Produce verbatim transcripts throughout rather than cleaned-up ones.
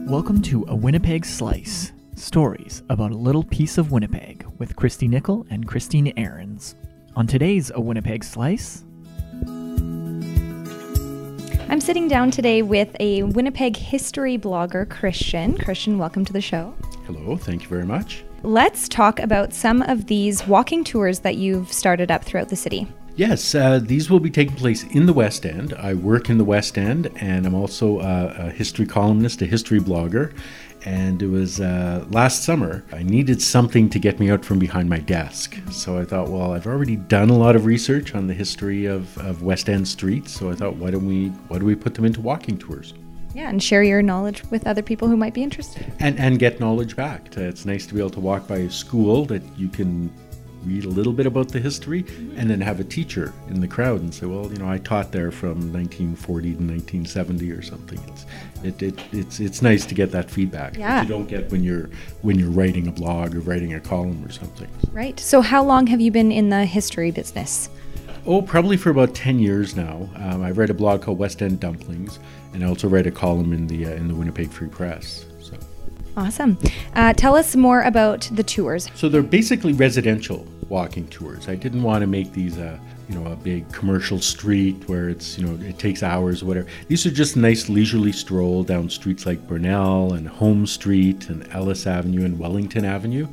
Welcome to A Winnipeg Slice, stories about a little piece of Winnipeg with Christy Nickel and Christine Ahrens. On today's A Winnipeg Slice... I'm sitting down today with a Winnipeg history blogger, Christian. Christian, welcome to the show. Hello, thank you very much. Let's talk about some of these walking tours that you've started up throughout the city. Yes, uh, these will be taking place in the West End. I work in the West End, and I'm also a, a history columnist, a history blogger. And it was uh, last summer, I needed something to get me out from behind my desk. So I thought, well, I've already done a lot of research on the history of, of West End streets. So I thought, why don't we why do we put them into walking tours? Yeah, and share your knowledge with other people who might be interested. And and get knowledge back. It's nice to be able to walk by a school that you can read a little bit about the history, and then have a teacher in the crowd and say, well, you know, I taught there from nineteen forty to nineteen seventy or something. It's it, it it's it's nice to get that feedback Yeah. that you don't get when you're when you're writing a blog or writing a column or something. Right. So how long have you been in the history business? Oh, probably for about ten years now. Um, I write a blog called West End Dumplings, and I also write a column in the uh, in the Winnipeg Free Press. So. Awesome. Uh, tell us more about the tours. So they're basically residential walking tours. I didn't want to make these, uh, you know, a big commercial street where it's, you know, it takes hours or whatever. These are just nice leisurely stroll down streets like Burnell and Home Street and Ellis Avenue and Wellington Avenue,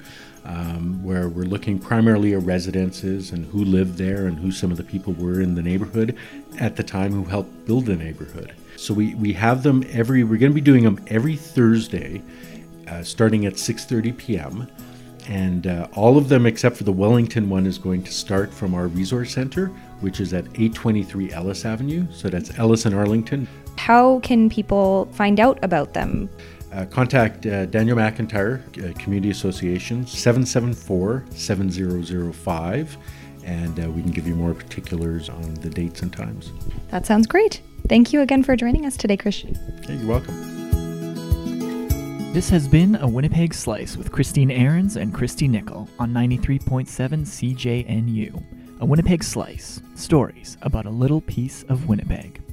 um, where we're looking primarily at residences and who lived there and who some of the people were in the neighborhood at the time who helped build the neighborhood. So we, we have them every, we're going to be doing them every Thursday, uh, starting at six thirty p.m. And uh, all of them except for the Wellington one is going to start from our resource center, which is at eight twenty-three Ellis Avenue. So that's Ellis and Arlington. How can people find out about them? Uh, contact uh, Daniel McIntyre, uh, Community Association, seven seven four, seven zero zero five, and uh, we can give you more particulars on the dates and times. That sounds great. Thank you again for joining us today, Christian. Okay, you're welcome. This has been A Winnipeg Slice with Christine Ahrens and Christy Nickel on ninety-three point seven C J N U. A Winnipeg Slice, stories about a little piece of Winnipeg.